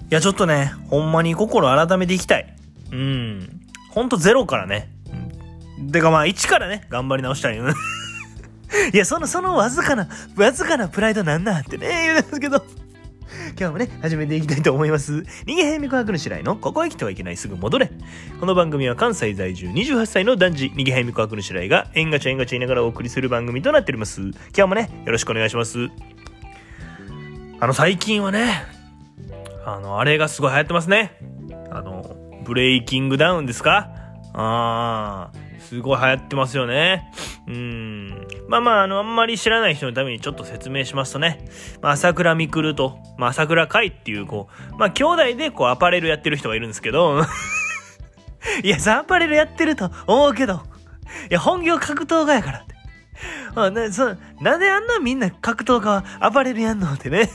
いや、ちょっとね、ほんまに心改めていきたい。ほんとゼロからね。てかまあ、1からね、頑張り直したい。いや、そのわずかなプライドなんなんってね、言うんですけど。今日もね、始めていきたいと思います。逃げへんみこ白主来のここへ来てはいけないすぐ戻れ。この番組は関西在住28歳の男児、逃げへんみこ白主来が、えんがちゃ言いながらお送りする番組となっております。今日もね、よろしくお願いします。最近はね、あれがすごい流行ってますね。ブレイキングダウンですか？すごい流行ってますよね。あんまり知らない人のためにちょっと説明しますとね、朝倉未来と、朝倉海っていう、兄弟でアパレルやってる人がいるんですけど、いや、アパレルやってると思うけど、いや、本業格闘家やからって。なんであんなみんな格闘家はアパレルやんのってね。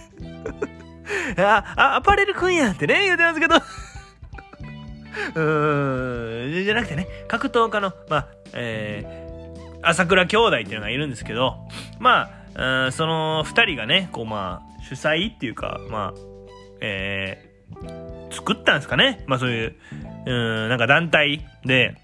アパレルくんやんってね、言うてますけど。じゃなくてね、格闘家の、朝倉兄弟っていうのがいるんですけど、その二人がね、主催っていうか、作ったんですかね。そういう、なんか団体で、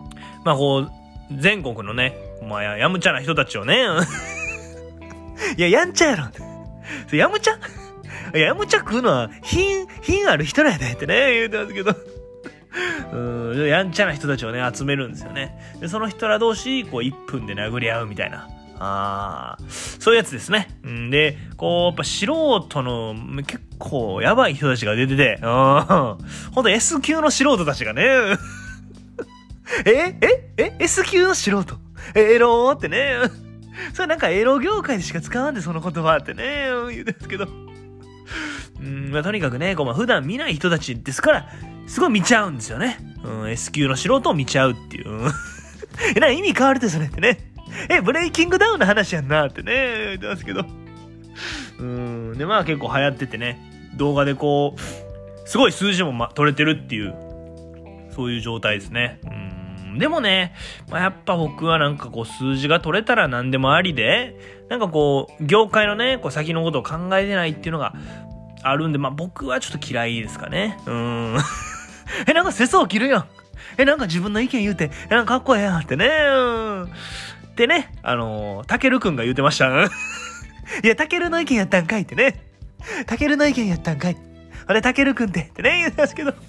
全国のね、やむちゃな人たちをね、いや、やんちゃやろ。やむちゃやむちゃ食うのは、品ある人なんやでってね、言うてますけど。やんちゃな人たちをね、集めるんですよね。で、その人ら同士、1分で殴り合うみたいな。そういうやつですね。で、やっぱ素人の、結構やばい人たちが出てて、ほんと S 級の素人たちがね、S 級の素人エローってね、それなんかエロ業界でしか使わんで、その言葉ってね、言うんですけど。とにかくね、普段見ない人たちですから、すごい見ちゃうんですよね。S 級の素人を見ちゃうっていう。意味変わるってそれってね。ブレイキングダウンの話やんなってね、言ってますけど。で、結構流行っててね、動画ですごい数字も取れてるっていう、そういう状態ですね。でもね、やっぱ僕はなんか数字が取れたら何でもありで、なんか業界のね、先のことを考えてないっていうのがあるんで、僕はちょっと嫌いですかね。なんか世相を切るやん。なんか自分の意見言うて、なんかかっこええやんってね。ってね、たけるくんが言うてました。いや、たけるの意見やったんかいってね。たけるの意見やったんかい。あれ、たけるくんってね、言うてますけど。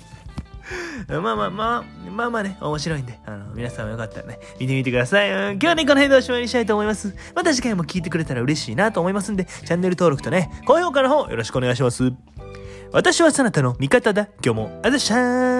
ね、面白いんで、皆さんもよかったらね、見てみてください。今日はね、この辺でおしまいにしたいと思います。また次回も聞いてくれたら嬉しいなと思いますんで、チャンネル登録とね、高評価の方よろしくお願いします。私はそなたの味方だ。今日もあざっしゃー。